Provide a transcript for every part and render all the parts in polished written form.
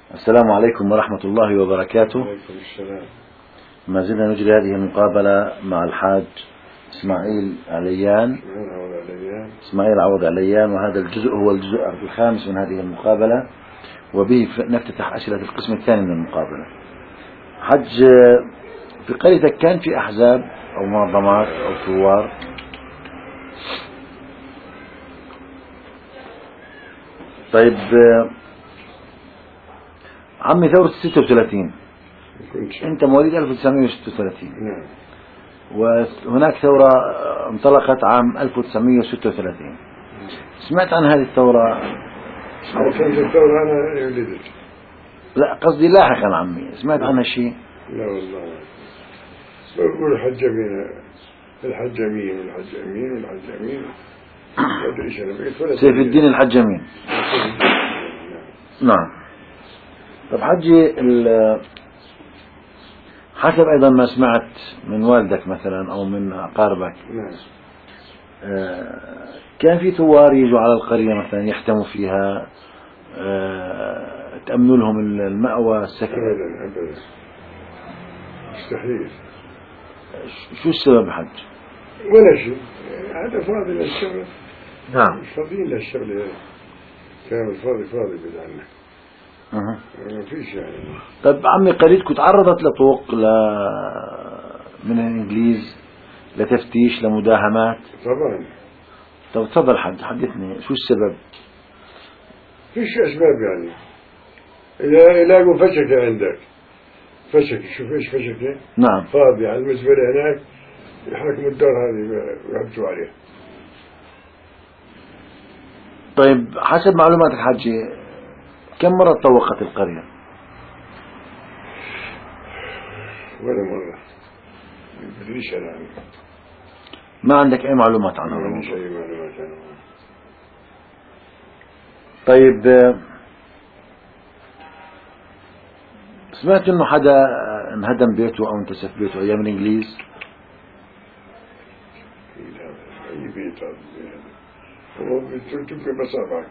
السلام عليكم ورحمة الله وبركاته. عليكم السلام. ما زلنا نجري هذه المقابلة مع الحاج إسماعيل عوض عليان، وهذا الجزء هو الجزء الخامس من هذه المقابلة، وبه نفتتح أسئلة القسم الثاني من المقابلة. حج، في قريتك كان في أحزاب أو منظمات أو ثوار؟ طيب عمي، ثورة 36 أنت مواليد 1936. نعم. وهناك ثورة انطلقت عام 1936. سمعت عن هذه الثورة؟ كانت الثورة أنا ولدت. لا، قصدي لاحقا عمي، سمعت عنها شيء؟ لا والله، بقول الحجامين ما أدري إيش أنا بقيت. سيف الدين الحجامين. نعم. طب حجي، حسب أيضا ما سمعت من والدك مثلا أو من أقاربك، نعم، كان في ثوار يجوا على القرية مثلا يحتموا فيها، تأمنوا لهم المأوى السكن؟ أبدا مستحيل. شو السبب حج؟ ولا شيء، هذا فاضي للشغل. نعم. مش فاضيين للشغل، كامل فاضي بدعنا. ما فيش يعني. طيب عمي، قريتكم تعرضت لطوق من الإنجليز، لتفتيش، لمداهمات؟ طبعا. طب تفضل حج، حدثني شو السبب؟ فيش أسباب يعني. إذا يلاقوا فشكة عندك، شوف إيش فشكة. نعم. فاضي على المزبلة هناك، يحاكموا الدار هذه ويحبسوا عليها. طيب حسب معلومات الحاج، كم مرة طوقت القرية؟ ولا مرة، ما بدريش أنا عنه. ما عندك أي معلومات عنها؟ ما عنديش أي معلومات عنه. طيب سمعت إنه حدا انهدم بيته أو انتسف بيته أيام الإنجليز؟ أي بيت هذا، هو تبقى بصابعك.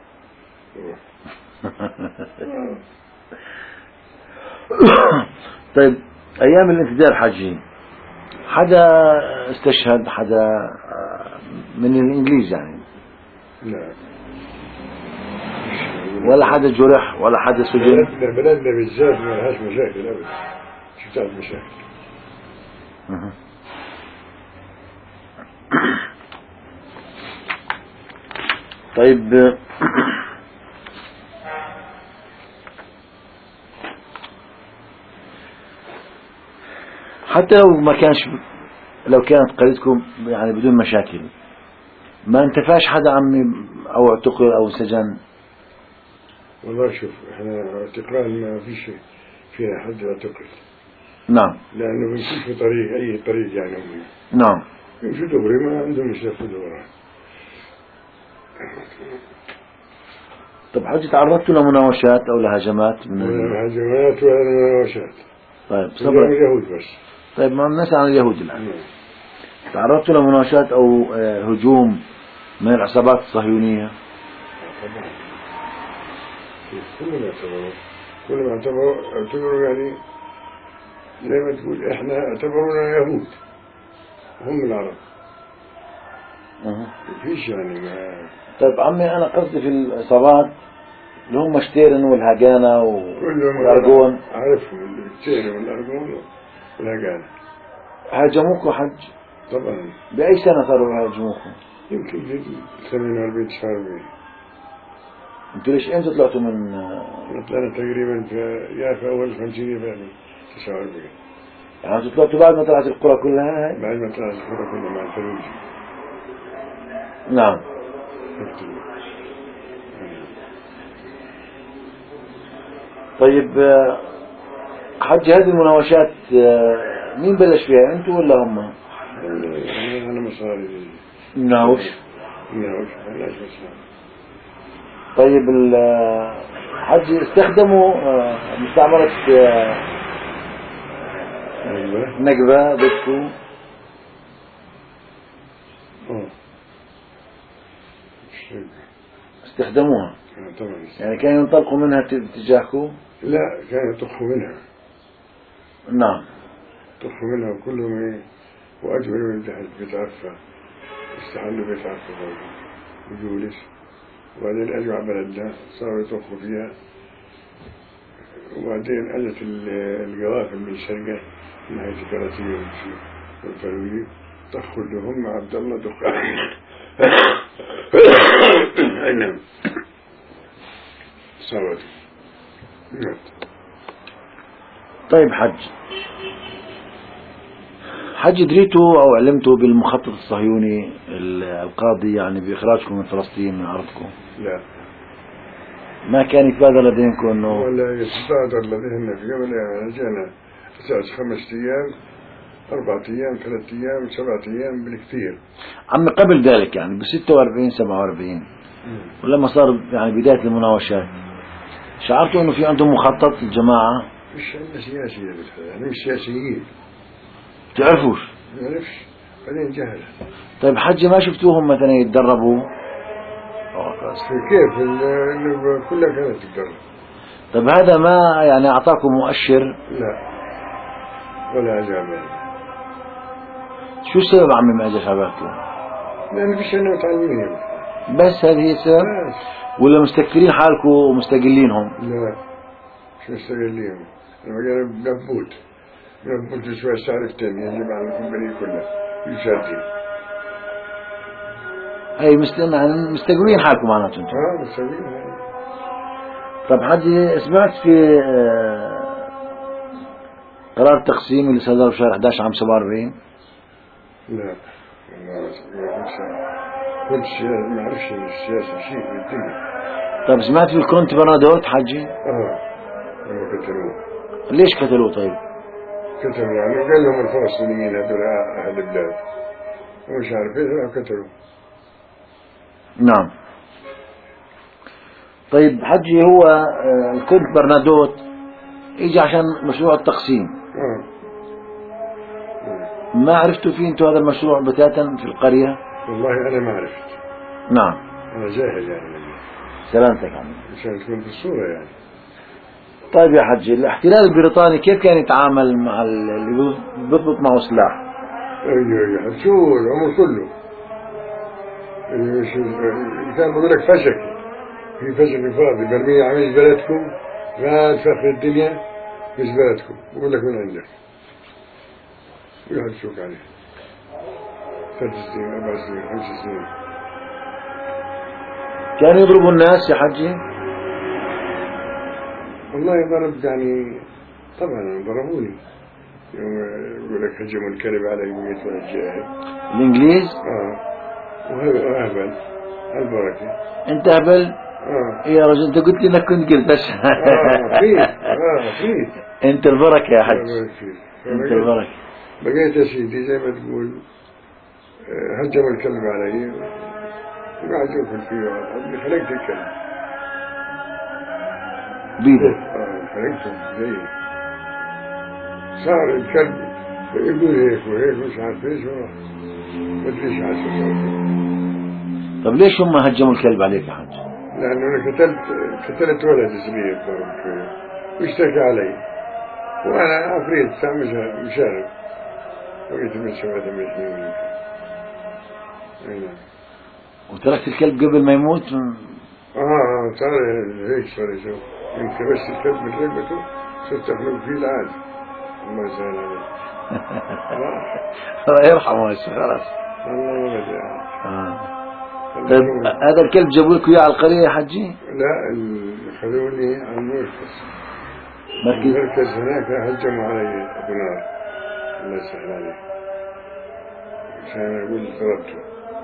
طيب أيام الانفجار حجي، حدا استشهد، حدا من الإنجليز يعني؟ لا، ولا حدا جرح ولا حدا سجن؟ بلدنا بالذات ما لهاش مشاكل أبدا. شو تعرف مشاكل؟ طيب حتى لو كانت قريتكم يعني بدون مشاكل، ما انتفاش حدا عمي او اعتقل او سجن؟ والله شوف، احنا اعتقال ما فيش فينا حد يعتقل. نعم. لأنه بنمشي في طريق، أي طريق يعني هم. نعم. يمشوا دغري، ما عندهم مش ياخذوا دغري. طب حجي، تعرضتوا لمناوشات او لهجمات من ولا هجمات ولا مناوشات. طيب صبر. اليهود بس. طيب ما بنسأل عن اليهود الآن. تعرضتوا لمناوشات او هجوم من العصابات الصهيونية؟ طبعا. كلهم اعتبروا يعني زي ما تقول احنا اعتبرونا يهود، هم العرب. مفيش يعني ما. طيب عمي، انا قصدي في العصابات اللي هم شتيرن والهاجانا والارجون. عارفهم، الشتيرن والارجون والهاجانا. هاجموكوا حج؟ طبعا. بأي سنة صاروا يهاجموكم؟ يمكن في 48 49. انتوا ليش امتى طلعتوا من؟ طلعنا تقريبا في اول الخمسينية، في 49. يعني انتوا طلعتوا بعد ما طلعت القرى كلها هاي؟ بعد ما طلعت القرى كلها مع الفلوج. نعم. طيب حج، هذه المناوشات مين بلش فيها، انتوا ولا هم؟ انا مصاري. مناوش. بلاش مصاري. طيب حج، استخدموا مستعمرة نقبة ضدكم؟ استخدموها؟ طبعا. يعني كانوا ينطلقوا منها تجاهكم؟ لا، كان يطخ منها. نعم. طخ منها وكلهم وأجملوا من تحت بيتعفى، استحلوا بيتعفى وجولس، وبعدين أجمع بلدنا صاروا يطخوا فيها، وبعدين أجت القوافل من الشرقة من ناحية الكراتية والفروية، طخوا لهم مع عبد الله دخان. نعم. صارت. طيب حج دريتوا أو علمتوا بالمخطط الصهيوني القاضي يعني بإخراجكم من فلسطين من أرضكم؟ لا، ما كان يتبادر لديكم أنه ولا يتبادر لدينا في يوم جينا أساس 5 أيام 4 أيام 3 أيام 7 أيام بالكثير. عم قبل ذلك يعني ب46 47 ولما صار يعني بداية المناوشات شعرتوا أنه في عندهم مخطط الجماعة؟ مش عندنا سياسية يعني مش سياسيين. تعرفوش؟ ما نعرفش، بعدين جهل. طيب حجي ما شفتوهم مثلا يتدربوا؟ كيف إنه كلها كانت تتدرب. طيب هذا ما يعني أعطاكم مؤشر؟ لا، ولا أجاب. شو السبب عمي ما أجاش عبالكم؟ لأن فيش أنا متعلمين بس هذه هي السبب؟ ولا مستكثرين حالكم ومستقلينهم؟ لا، مش مستقلين. لما قالوا نبوت شوية سالفتين يجب على الكمبانية كلها يشادين. أي مستقوين حالكم معناته أنتم؟ مستقلين. طب حجي سمعت في قرار التقسيم اللي صدر بشهر 11 عام 47؟ لا، كل شيء ما أعرفش السياسة شيء في الدنيا. طب سمعت في الكونت برنادوت حجي؟ هم قتلوه. ليش قتلوه طيب؟ قتلوا يعني قال لهم الفلسطينيين هذول أهل البلاد ومش عارف إيه قتلوه. نعم. طيب حجي هو الكونت برنادوت اجى عشان مشروع التقسيم. ما عرفتوا فيه انتوا هذا المشروع بتاتا في القرية؟ والله أنا ما عرفت. نعم. أنا جاهل يعني. سلامتك عمي. عشان تكون في الصورة يعني. طيب يا حجي الاحتلال البريطاني كيف كان يتعامل مع اللي بيضبط معه سلاح؟ أيوه شو العمر كله. كان بقول لك فشك. في فشك فاضي برمية عميش بلدكم غاد فخر الدنيا مش بلدكم بقول لك من عندك ويحدثوك عليه 3 سنين 4 سنين 5 سنين. كانوا يضربوا الناس يا حجي؟ والله ضرب يعني طبعا ضربوني يوم يقول لك هجموا الكلب علي 100 الجاهل الإنجليز؟ وهبل البركة. أنت هبل؟ يا رجل أنت قلت لي إنك كنت قلت فيه أنت البركة يا حج. أنت البركة. بقيت يا سيدي زي ما تقول هجموا الكلب علي وقعد يأكل فيه وعطني خلقت الكلب بيدك. خلقته زي صار الكلب يقول هيك وهيك مش عارف ايش ما ادريش عارف. طب ليش هم هجموا الكلب عليك يا حج؟ لأنه أنا قتلت ولد صغير واشتكى علي وأنا عفريت ساعة مشارب وقيت من 7 سنين. وتركت الكلب قبل ما يموت؟ صار هيك صار يسوي يمكن بس الكلب من رقبته صرت أخلق فيه العاد. الله يسهل عليه. الله يرحمه خلاص. الله ما بدي. طيب هذا الكلب جابوا لك اياه على القرية يا حجي؟ لا خذوني على المركز هناك هجموا علي أبو نار الله يسهل عليه عشان أقول ضربته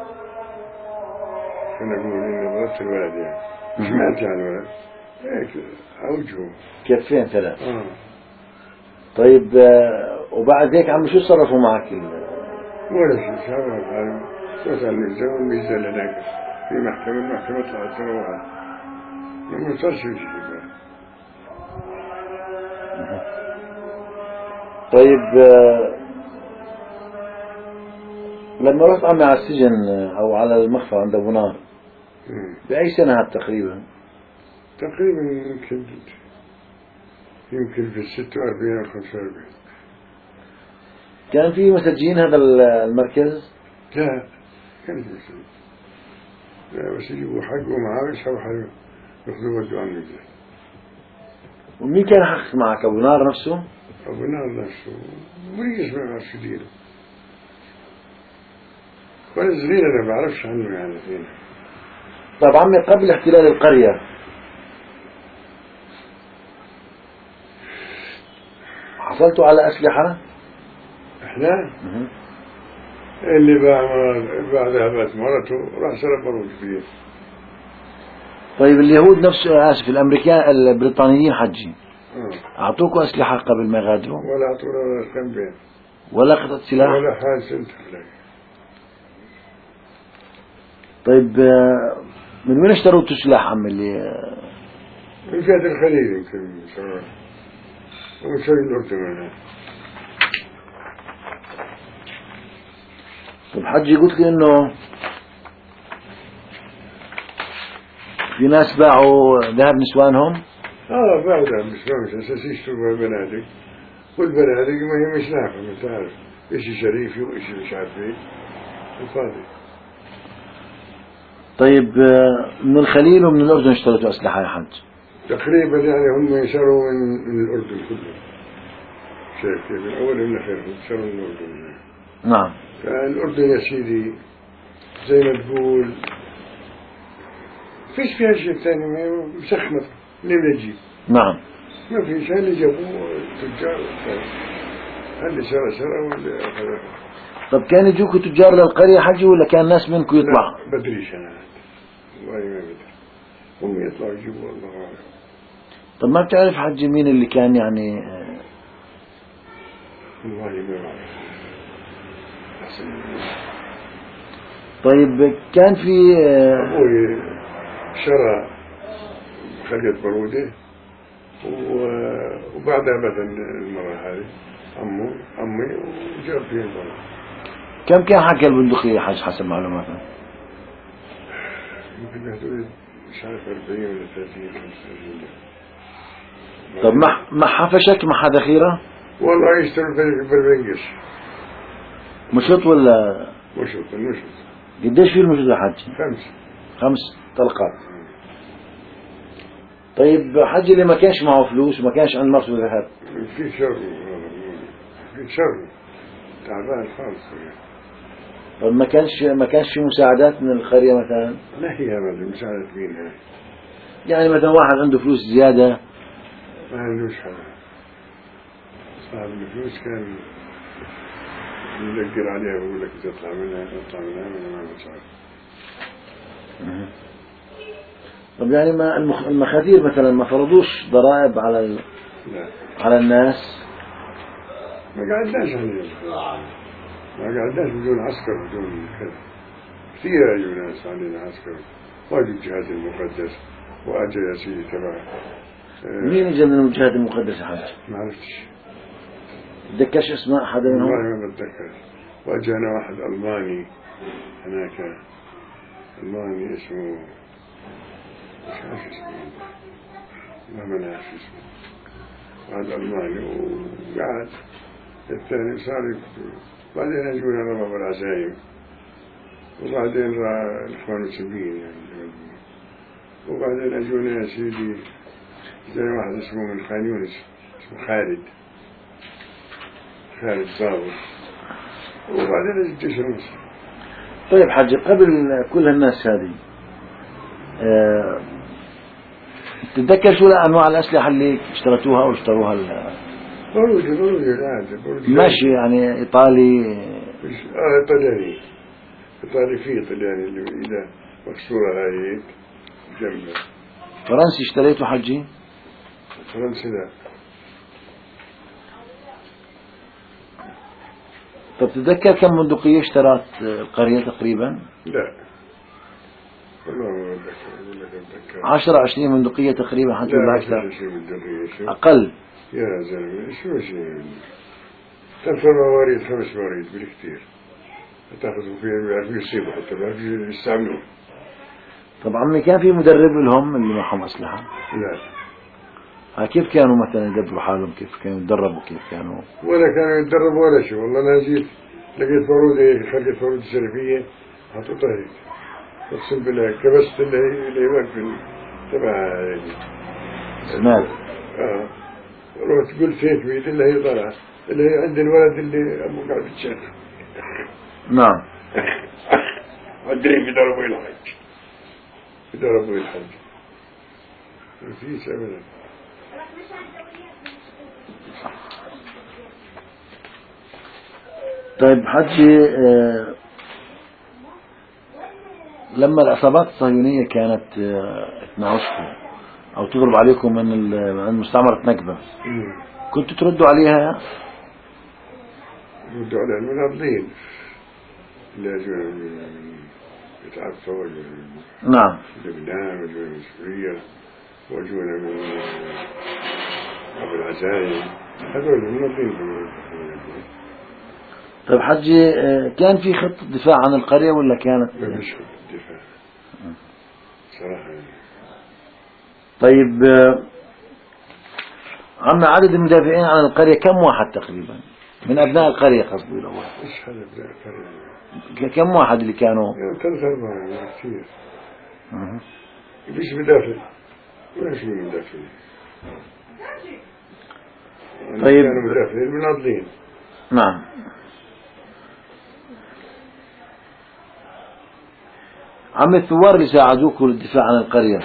عشان أقول إني ضربت الولد يعني مش مات يعني الولد هيك أوجهه كفين 3. طيب وبعد هيك عم شو صرفوا معك ولا شيء صار مثلا الميزان هناك في المحكمة طلعت سنوات ما صار شيء. طيب لما رحت عمي على السجن او على المخفى عند ابو نار بأي سنة هاد تقريبا؟ تقريبا يمكن يمكن في 46 أو 45. كان في مسجين هذا المركز؟ لا كانت مسجين، لا بس يجيبوا حق ومعاه يسحبوا حاجة يأخذوا ودوا عنه جدا. ومين كان حق معك؟ أبو نار نفسه؟ أبو نار نفسه مريش ما بعرفش دينه، وأنا صغير أنا بعرفش عنه يعني فين. طيب عمي، قبل احتلال القرية حصلتوا على أسلحة؟ إحنا اللي بعدها بات مرته راح سرق بارود فيه. طيب اليهود نفسه، آسف، الأمريكان البريطانيين حجي أعطوكوا أسلحة قبل ما يغادروا؟ ولا أعطونا ولا كمبين ولا قطعة سلاح؟ ولا حال سنت لك. طيب من وين اشتروا السلاح عم اللي؟ من جهة الخليل يمكن ومسوي الأردن هنا. طيب حجي، قلت لي إنه في ناس باعوا ذهب نسوانهم؟ بعدها مش أساس يشتروا بنادق، والبنادق ما هي مش نافعة، ما تعرف إشي شريفي وإشي مش عارف إيه الفاضي. طيب من الخليل ومن الأردن اشتريتوا أسلحة يا حج؟ تقريبا يعني هم يشروا من الأردن كله، شايف كيف؟ من أول من آخرهم يشروا من الأردن. نعم. فالأردن يا سيدي زي ما تقول فيش فيها شيء ثاني، مسخمة منين يجيب؟ نعم. ما فيش، اللي جابوه تجار، اللي شرى واللي أخذ. طب كان يجوكوا تجار للقرية حجي ولا كان ناس منكم يطلع؟ لا بدريش أنا، والله ما بدري، هم يطلعوا يجيبوا الله أعلم. طب ما بتعرف حجي مين اللي كان يعني؟ والله ما بعرف. طيب كان في أبوي شرى خلية برودة وبعدها مثلا المرة هذه أمي وجاب فيه البرودة. كم كان حق البندقية حج حسب معلوماتنا؟ يمكن هدول مش عارف 40 ولا 30 35. طب ما حفشك مع ذخيرة؟ والله يشتروا بالبنقش. مشط ولا؟ مشط. قديش في المشط يا حج؟ 5 طلقات. طيب حج اللي ما كانش معه فلوس وما كانش عنده مرته ذهب؟ في شر تعبان خالص. طب ما كانش في مساعدات من القرية مثلا؟ لا هي أبدا مساعدة مين؟ يعني مثلا واحد عنده فلوس زيادة ما عندوش حاجة، صاحب الفلوس كان يدقر عليها ويقول لك إذا اطلع منها أنا ما بساعد. طب يعني ما المخاذير مثلا ما فرضوش ضرائب على الناس؟ ما قعدناش عليهم، ما قعدناش بدون عسكر بدون كذا. كثير أجوا ناس علينا عسكر، واجوا الجهاد المقدس وأجا يا سيدي تبع. مين اجى من الجهاد المقدس يا حاج؟ ما عرفتش. تذكرش اسماء حدا منهم؟ والله ما بتذكر. واجانا واحد ألماني هناك، ألماني اسمه مش عارف اسمه، ما منعش اسمه، واحد ألماني وقعد. الثاني صار يكتب، بعدين اجونا رباب العزايم، وبعدين الإخوان المسلمين يعني، وبعدين اجونا يا سيدي زي واحد اسمه من خان يونس اسمه خالد صابر، وبعدين اجى الجيش المصري. طيب حاج، قبل كل هالناس هذه تتذكر شو انواع الاسلحه اللي اشتريتوها او اشتروها بروجي ماشي يعني ايطالي؟ ايطالي فيه ايطالي اللي اذا مكسوره هاي جنبه. فرنسي اشتريته حجي؟ فرنسي لا. طب تتذكر كم بندقية اشترت القرية تقريبا؟ لا والله ما بتذكر. 10-20 بندقية تقريبا حتى ولا أكثر؟ أقل يا زلمة شو شيء تنفر مواريد 5 مواريد بالكثير تاخذوا فيها بيعرفوا يصيبوا حتى بيعرفوا يستعملوه. طب عمي كان في مدرب لهم اللي معهم أسلحة؟ لا كيف كانوا مثلا يدبروا حالهم؟ كيف كانوا يتدربوا؟ كيف كانوا؟ ولا كانوا يتدربوا ولا شيء. والله أنا جيت لقيت فرودة، خليت فرودة سلفية حطيتها هيك، أقسم بالله كبست اللي واقف تبع سمعت. رحت قلت هيك بيد اللي هي طالعة، اللي هي عند الولد اللي أبوه قاعد يتشاف. نعم. ودري بيضربوا الحج، بيضربوا الحج، ما فيش أبدا. طيب حجي، لما العصابات الصهيونية كانت تناوشكم أو تضرب عليكم من مستعمرة نكبة، كنتوا تردوا عليها؟ ردوا على المناضلين اللي يجون يتعرفوا، نعم. لبنان وجونا من سوريا وجونا من أبو العزايم، هذول المناضلين. طيب حجي، كان في خطة دفاع عن القرية ولا كانت؟ ما فيش خطة دفاع صراحة. طيب عم عدد المدافعين عن القرية كم واحد تقريبا من أبناء القرية قصدي الأول؟ إيش هذا أبناء القرية؟ كم واحد اللي كانوا؟ يعني 3-4 كثير. ليش بدافع؟ ولا شيء مدافعين. طيب كانوا مدافعين المناضلين. نعم. عم الثوار اللي ساعدوكم للدفاع عن القرية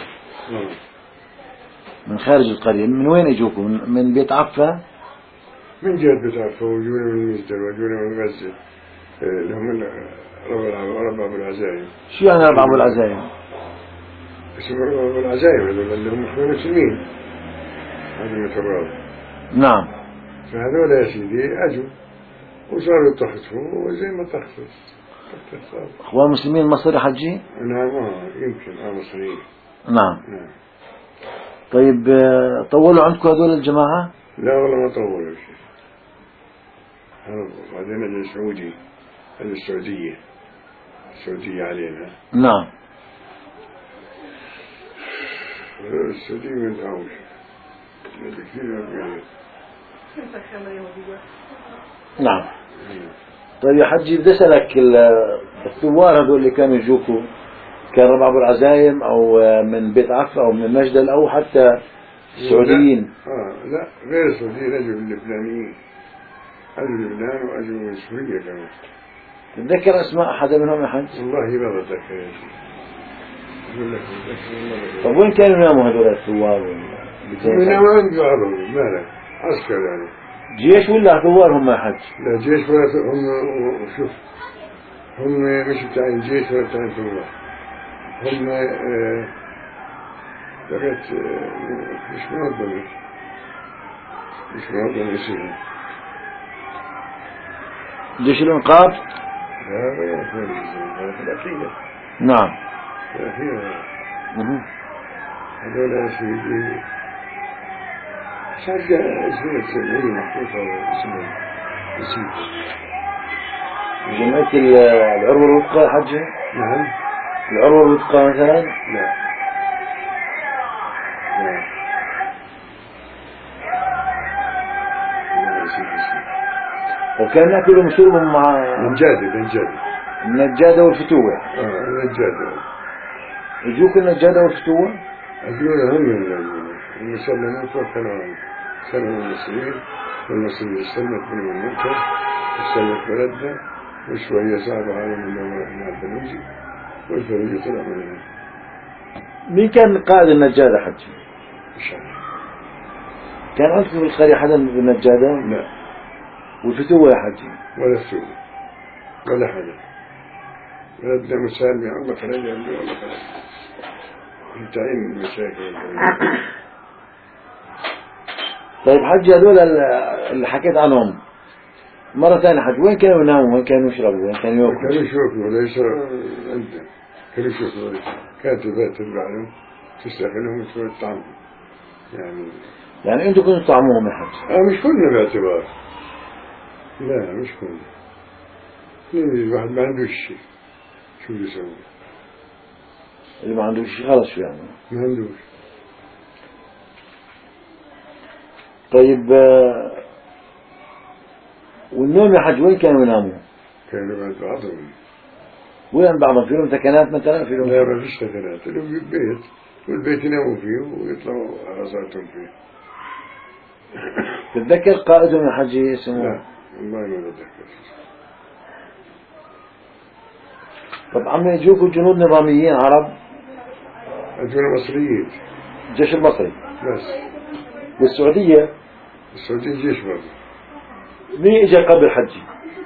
من خارج القرية، من وين اجوكم؟ من بيت عفة؟ من جهة بيت عفة، وجونا من مجدل، وجونا من غزة، اللي هم ربع أبو العزايم. شو يعني ربع أبو العزايم؟ اسمه ربع أبو العزايم، هذول اللي هم إخوان مسلمين، هذا المتراضي. نعم. فهذول يا سيدي أجوا وصاروا يطخطفوا وزي ما طخطف. اخوان المسلمين مصري حجي؟ نعم. يمكن مصريين. نعم. طيب طولوا عندكم هذول الجماعة؟ لا والله ما طولوا شيء. بعدين اجى السعودي، هذه السعودية علينا. نعم. السعودية ما ينفعوش، كثير يعني. نعم. طيب يا حجي، بدي اسالك، الثوار هذول اللي كانوا يجوكوا كان ربع ابو العزايم او من بيت عفة او من مجدل او حتى السعوديين؟ لا غير السعوديين، اجوا اللبنانيين، اجوا لبنان واجوا من سوريا كمان. تتذكر اسماء احد منهم يا حج؟ والله ما بتذكر يا شيخ، اقول لك بتذكر. طيب وين كانوا يناموا هذول الثوار؟ يناموا عند بعضهم، مالك عسكر يعني. جيش ولا ثوار هم يا حج؟ لا جيش ولا هم. شوف، هم مش بتاعين جيش ولا بتاعين ثوار، هم لقيت مش منظمة يصير جيش الإنقاذ؟ لا في الأخير. نعم. في الأخير هذول يا سيدي شاجة اسمه السبعين محطوطة اسمه نسيت. جمعية العروة الوثقى يا حجي؟ نعم. العروة الوثقى مثلا؟ لا. وكان يأكلوا ويشربوا مع النجادة والفتوة. النجادة. يجوك النجادة والفتوة؟ أجونا هم المسلمين توكلوا سلموا المسلمين، والمسلمين استلمت منهم المنكر واستلمت بلدنا، وشوية صعبة على من البلوزي، والبلوزي طلع منهم. مين كان قائد النجادة حجي؟ مش عارف. كان عندكم في القرية حدا بالنجادة؟ لا. والفتوة يا حجي؟ ولا فتوة ولا حدا. بلدنا مسالمة، الله خلينا والله خلينا انتهين المشاكل. طيب حجي، هذول اللي حكيت عنهم مرة ثانية حج، وين كانوا يناموا؟ وين كانوا يشربوا؟ وين كانوا يأكلوا؟ كانوا يشوفوا ولا يشربوا أنت، كانوا يشوفوا كانت البيت تبع لهم تستقلهم وتروح تطعمهم يعني أنتوا كنتوا تطعموهم يا حج؟ مش كلنا باعتبار، لا مش كلنا، الواحد ما عندوش شيء شو يسوي؟ اللي ما عندوش شيء خلص شو يعني؟ ما عندوش. طيب والنوم يا حج وين كانوا يناموا؟ كانوا بعد بعضهم. وين بعضهم فيهم سكنات مثلا فيهم؟ لا ما فيش سكنات، لهم بيت والبيت يناموا فيه ويطلعوا على صلاتهم فيه. تتذكر قائدهم يا حجي اسمه؟ لا والله ما بتذكر. طب عم يجوكوا جنود نظاميين عرب؟ أجونا مصريين. الجيش المصري بس. والسعودية؟ السعودية جيش برضه. مين اجى قبل حجي؟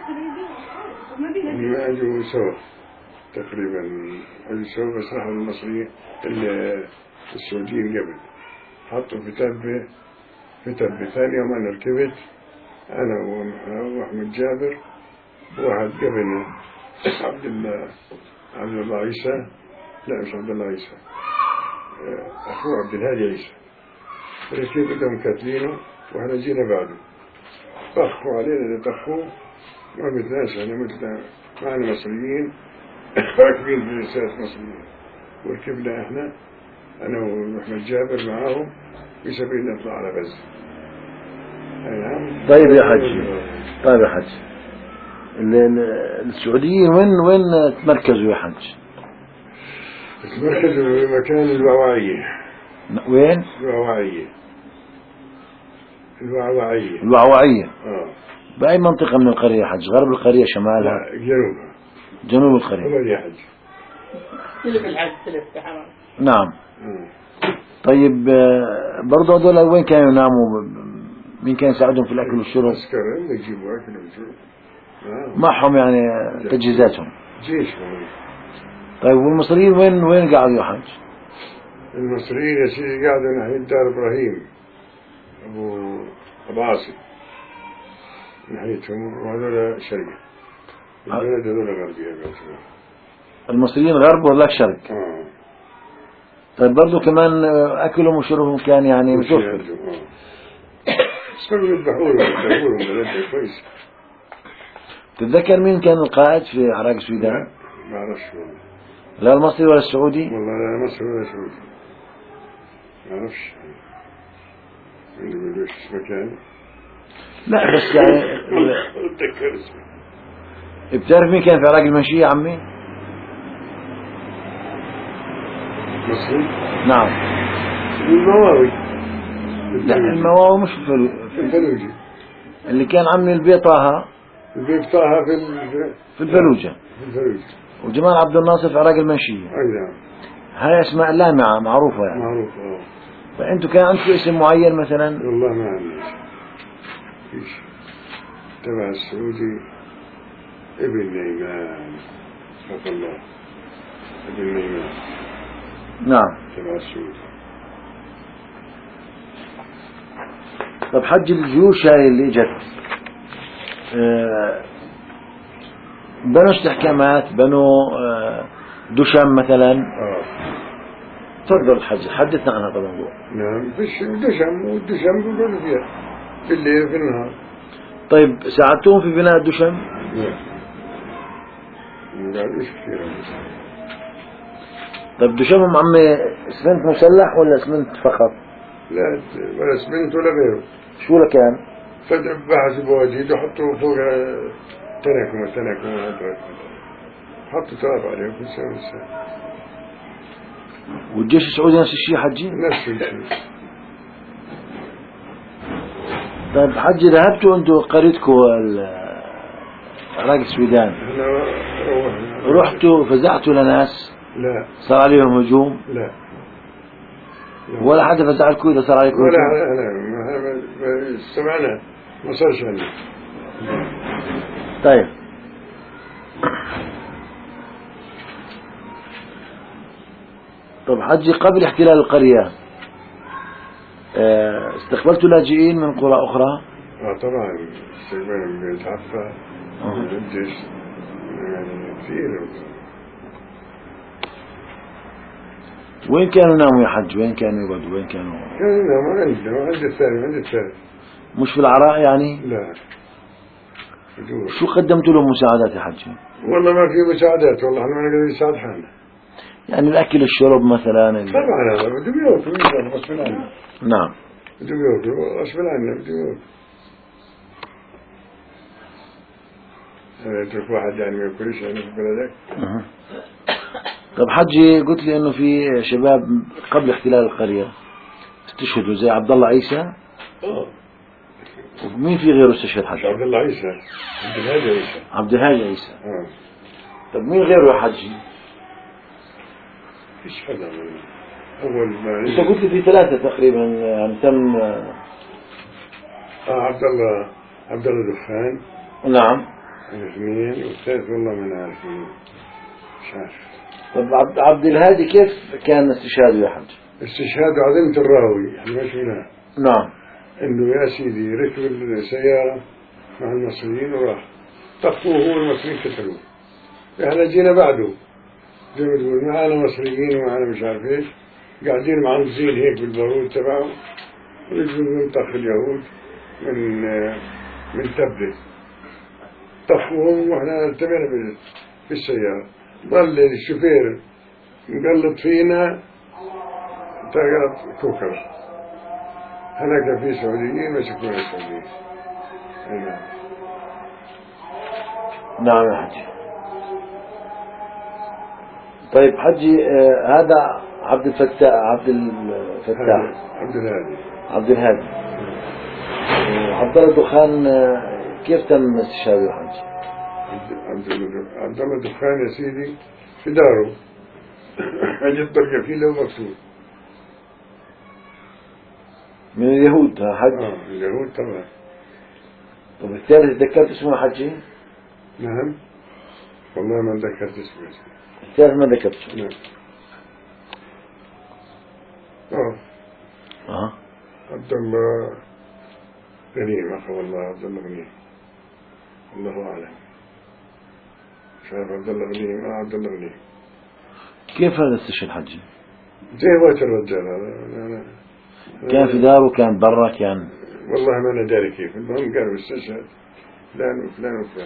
ما أجوا سوا تقريبا، أجوا سوا بس راحوا المصريين السعوديين قبل. حطوا في تبة ثانية يوم أنا ركبت أنا وأحمد جابر وواحد قبلنا عبد الله عيسى، لا مش عبد الله عيسى، أخوه عبد الهادي عيسى. ركبوا بدهم كاتلينه وإحنا جينا بعده، طخوا علينا طخوا ما بدناش، يعني مثل معنا مصريين راكبين في رسالة مصريين، وركبنا إحنا أنا وأحمد جابر معاهم في سبيل نطلع على غزة. نعم. طيب يا حج، طيب يا حج، السعوديين وين تمركزوا يا حج؟ تمركزوا في مكان الوعوعية. وين؟ الوعوعية. بأي منطقة من القرية يا حج؟ غرب القرية، شمالها؟ لا جنوبها. جنوب القرية. أول يا حج. نعم. طيب برضه هذول وين كانوا يناموا؟ مين كان يساعدهم في الأكل والشرب؟ عسكر يجيبوا أكل وشرب. معهم يعني تجهيزاتهم. جيش. طيب والمصريين وين قاعدوا يا حج؟ المصريين يا سيدي قاعدوا ناحية دار إبراهيم أبو عاصم ناحيتهم، وهذول شرق. البلد هذول غربية. المصريين غرب ولا شرق؟ طيب برضو كمان أكلهم وشربهم كان يعني متوفر. صاروا يذبحوهم بلدنا كويس. تتذكر مين كان القائد في عراق السودان؟ لا ما أعرفش والله. لا المصري ولا السعودي؟ والله لا مصري ولا سعودي ما أعرفش. ما يقولوش اسمه كان. لا بس يعني أتذكر اسمه. بتعرف مين كان في عراق المنشية يا عمي؟ مصري؟ نعم. المواوي. لا المواوي مش في الفلوجة. اللي كان عمي البيت طه. البيت طه في الفلوجة. وجمال عبد الناصر في عراق المنشية. أي نعم. هاي اسماء لامعة معروفة يعني. معروفة. فأنتوا كان عندكم اسم معين مثلا؟ والله ما عندنا فيش. تبع السعودي ابن نيمان حق الله، ابن نيمان. نعم. تبع السعودي. طب حج الجيوش هاي اللي اجت بنوا استحكامات، بنوا دشم مثلا. تفضل حج، حدثنا عن هذا الموضوع. نعم فيش دشم، والدشم بيقولوا فيها في الليل في النهار. طيب ساعدتوهم في بناء الدشم؟ لا ما قالوش كثير. طيب دشمهم عمي اسمنت مسلح ولا اسمنت فقط؟ لا ولا اسمنت ولا غيره. شو لكان؟ فجأة بحثوا بواجيد وحطوا فوق تنك حطوا تراب عليه كل سنة. والجيش السعودي نفس الشيء حجي؟ نفس الشيء. طيب حجي ذهبتوا انتوا قريتكم عراق السودان، رحتوا فزعتوا لناس؟ لا. صار عليهم هجوم؟ لا. ولا حدا فزع لكم إذا صار عليكم هجوم؟ لا سمعنا ما صارش عندنا. طيب طب حجي قبل احتلال القرية استقبلتوا لاجئين من قرى أخرى؟ طبعا استقبلنا من بيت حفا من الجيش يعني كثير. وين كانوا يناموا يا حج؟ وين كانوا يقعدوا؟ وين كانوا يناموا؟ عند الثالث. مش في العراء يعني؟ لا. شو قدمتوا لهم مساعدات يا حج؟ والله ما في مساعدات، والله احنا ما نقدر نساعد حالنا. يعني الأكل الشرب مثلا طبعا هذا بده ياكل غصب عنه. نعم. بدهم يوقفوا غصب عنا بدهم يوقفوا. يترك واحد يعني ما ياكلش يعني في بلدك. طب حجي قلت لي انه في شباب قبل احتلال القرية استشهدوا زي عبد الله عيسى. ومين في غيره استشهد حجي؟ عبد الله عيسى، عبد الهادي عيسى. عبد الهادي عيسى. طب مين غيره يا حجي؟ فيش حدا من أول ما أنت قلت لي في 3 تقريبا يعني تم. عبد الله دخان. نعم. 2 والثالث والله ما نعرف مين، مش عارف. طب عبد الهادي كيف كان استشهاده يا حجي؟ استشهاد عظيمة الراوي احنا ما شفناه. نعم. انه يا سيدي ركب السيارة مع المصريين وراح طفوه هو المصريين قتلوه. احنا جينا بعده زي ما تقول معانا مصريين ومعانا مش عارف ايش، قاعدين معمزين هيك بالبارود تبعهم ورجلوا طخ اليهود من تبلة طفوهم واحنا ارتمينا في السيارة. ظل الشوفير مقلط فينا تقلط كوكر. هناك في سعوديين مسكونا السعوديين. نعم يا حجي. طيب حجي هذا عبد الفتاح عبد الهادي عبد الله دخان كيف تم استشهاده يا حجي؟ عبد الله دخان يا سيدي في داره أجد طرقة فيه له مكتوب من اليهود ها حج؟ اليهود طبعا. طب الثالث تذكرت اسمه حجي؟ نعم والله ما ذكرت اسمه. الثالث ما ذكرته. نعم. عبد الله غنيم أخو الله عبد الله غنيم الله أعلم. مش عارف عبد الله غنيم عبد الله غنيم. كيف هذا استشهد حجي؟ زي وقت الرجال هذا كان في داره كان برا كان؟ والله ما أنا داري كيف. المهم قالوا استشهد فلان وفلان وفلان.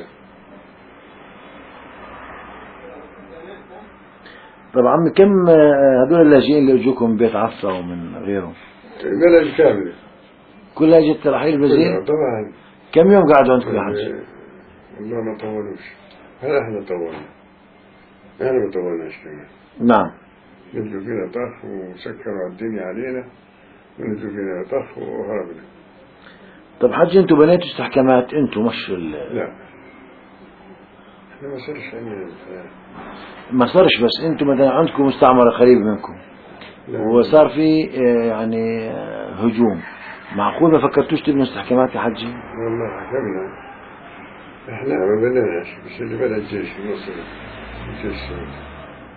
طبعا كم هذول اللاجئين اللي اجوكم بيت عصا ومن غيره؟ بلد كاملة كلها جت رحيل بزين؟ طبعا. كم يوم قعدوا عندكم يا حج؟ والله ما طولوش. هلا احنا طولنا. احنا ما طولناش كمان. نعم. نزلوا فينا طخ وسكروا الدنيا علينا ونزلوا فينا طخ وهربنا. طب حج انتوا بنيتوا استحكامات انتوا مش لا احنا ما صارش عندنا ما صارش، بس انتوا مثلا عندكم مستعمرة قريب منكم وصار في يعني هجوم، معقول ما فكرتوش تبنوا استحكامات يا حجي؟ والله حكمنا احنا ما بنيناش، بس اللي بنى الجيش المصري الجيش السعودي.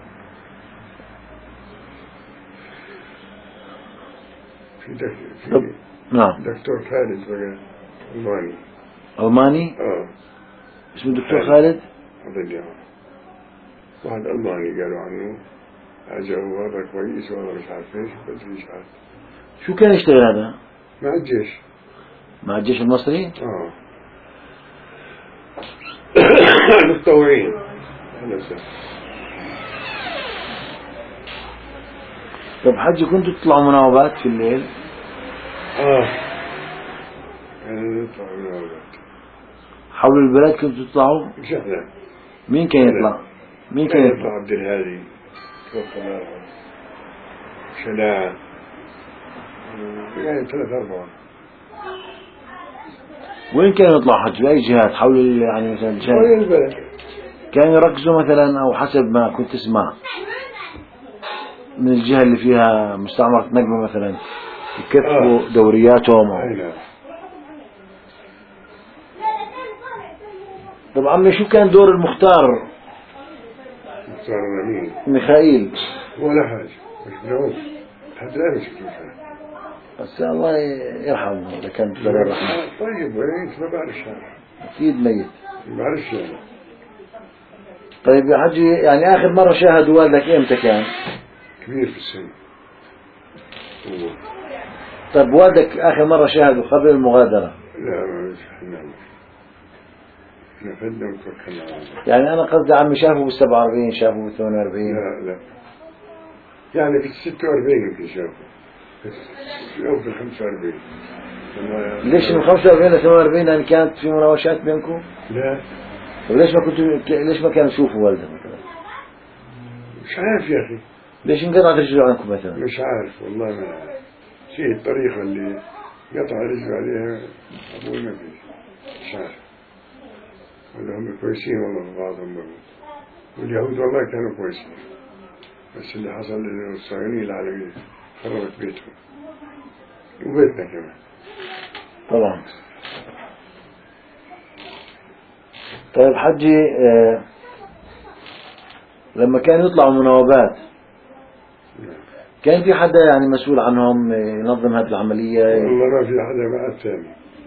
في نعم دكتور خالد بقى ألماني اسمه دكتور خالد أظن واحد ألماني قالوا عنه عجبه هذا كويس والله مش عارف ايش بس مش عارف شو كان يشتغل هذا؟ مع الجيش. مع الجيش المصري؟ متطوعين. طب حجي كنتوا تطلعوا مناوبات في الليل؟ يعني نطلع مناوبات حول البلد كنتوا تطلعوا؟ جهلا. مين كان يطلع؟ مين كان يطلع؟ عبد الهادي توفى الله يرحمه، شلاعة، يعني 3-4. وين كانوا يطلعوا حج؟ بأي جهات حول يعني مثلا وين البلد؟ كانوا يركزوا مثلا أو حسب ما كنت تسمع من الجهة اللي فيها مستعمرة نقبة مثلا يكثفوا دورياتهم طب عمي شو كان دور المختار؟ مختار مين؟ ميخائيل. ولا حاجة مش بنعوم لحد الآن مش كيف. بس الله يرحمه إذا كان بلا رحمة. طيب وين ما بعرفش أكيد ميت. ما بعرفش يعني. طيب يا حجي يعني آخر مرة شاهدوا والدك إمتى كان؟ كبير في السن. طيب والدك آخر مرة شاهدوا قبل المغادرة؟ لا ما نعمل. احنا فدنا وتوكلنا على الله. يعني أنا قصدي عمي شافوا بال47 شافوا بال48. لا يعني بال46 يمكن شافوا. في يوم في 45. ليش من 45 ل 48 يعني كانت في مناوشات بينكم؟ لا وليش ما كنتوا ليش ما كانوا يشوفوا والده مثلا؟ مش عارف يا أخي، ليش انقطعت رجله عنكم مثلا؟ مش عارف والله ما عارف. شيء الطريقة اللي قطع رجله عليها أبوي ما فيه، مش عارف. ولا هم كويسين والله بعضهم برضه، واليهود والله كانوا كويسين، بس اللي حصل إنه الصهيونية العالمية خربت بيتهم وبيتنا كمان. طبعا. طيب حجي، لما كانوا يطلعوا مناوبات كان في حدا يعني مسؤول عنهم ينظم هذه العملية؟ والله ما في حدا مع الثاني،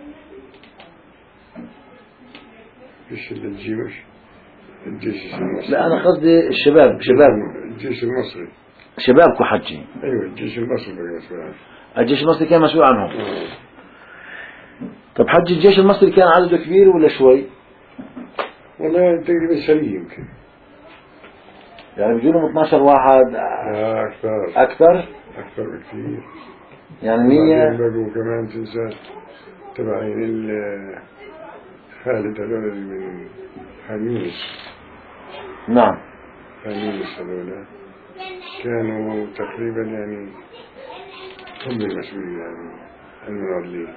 فيش إلا الجيش المصري. لا أنا قصدي الشباب، الجيش المصري. شبابكم حجي. أيوة الجيش المصري كان مسؤول عنه. الجيش المصري كان مسؤول عنهم. طب حجي الجيش المصري كان عدده كبير ولا شوي؟ والله تقريبا سنة يمكن. يعني بيجولهم 12 واحد؟ أكثر بكثير. يعني 100. بقوا كمان تنسى تبعين خالد هذول من خانيس. نعم. خانيس هذول كانوا تقريبا يعني هم المسؤولين يعني المناضلين.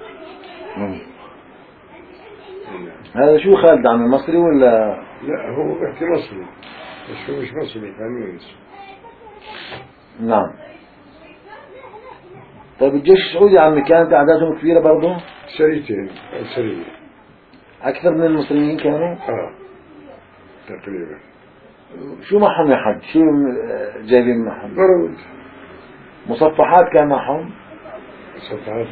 هذا شو خالد عم المصري ولا؟ لا هو بحكي مصري بس هو مش مصري، خانيس. نعم. طيب الجيش السعودي عمي كانت أعدادهم كبيرة برضه؟ سريتين أو سرية أكثر من المسلمين كانوا؟ تقريبا. شو معهم يا حج؟ شو جايبين معهم؟ برود. مصفحات كان معهم؟ مصفحات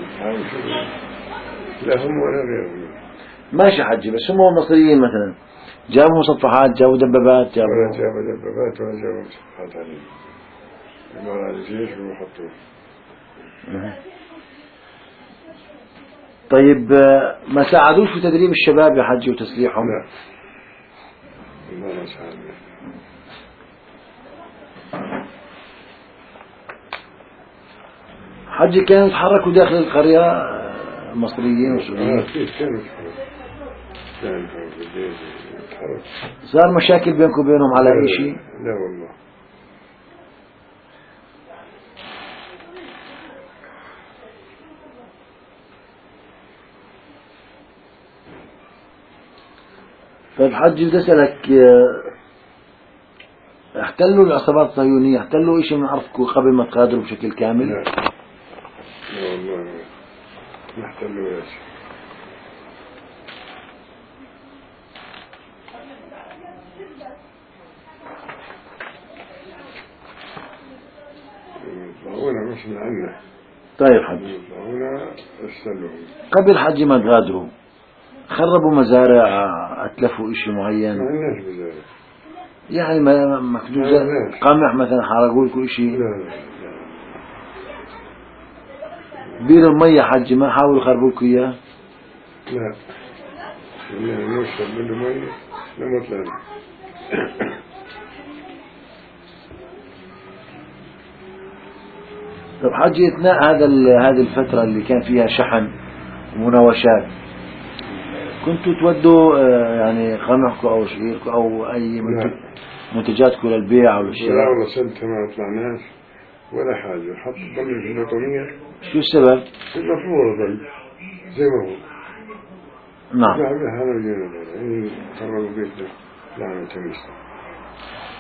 لا هم ولا غيرهم. ماشي حجي، بس هم مصريين مثلا جابوا مصفحات، جابوا دبابات، ولا جابوا دبابات ولا جابوا مصفحات عليهم، عبارة عن الجيش وحطوه. طيب ما ساعدوش في تدريب الشباب يا حجي وتسليحهم؟ لا والله ما ساعدنا. حجي كانوا يتحركوا داخل القرية مصريين وسوريين؟ كانوا يتحركوا. صار مشاكل بينكم وبينهم على أي شيء؟ لا والله. طيب حجي بدي أسألك، احتلوا العصابات الصهيونية احتلوا إشي من أرضكم قبل ما تغادروا بشكل كامل؟ لا والله ما احتلوا ولا شيء. يطلعونا مش من عنا. طيب حجي، يطلعونا ارسلوهم قبل حجي ما تغادروا خربوا مزارع، أتلفوا إشي معين؟ ما عندناش مزارع يعني ما قمح مثلا حرقوا لكم إشي؟ لا. بير المية حجي ما حاولوا يخربوا لكم إياه؟ لا والله نشرب منه مية لما طلعنا. طب حجي اثناء هذه الفترة اللي كان فيها شحن ومناوشات كنتوا تودوا يعني قمحكم أو شعيركم أو أي منتجاتكم للبيع أو للشراء؟ لا والله سنة ما طلعناش ولا حاجة، حط ضمن في البطانية. شو السبب؟ المفروض ضل زي ما هو. نعم. هذا الجنة قرروا بيتنا لعنة تميسنا.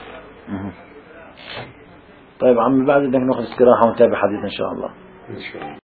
طيب عمي بعد بدك ناخذ استراحة ونتابع حديثنا إن شاء الله. إن شاء الله.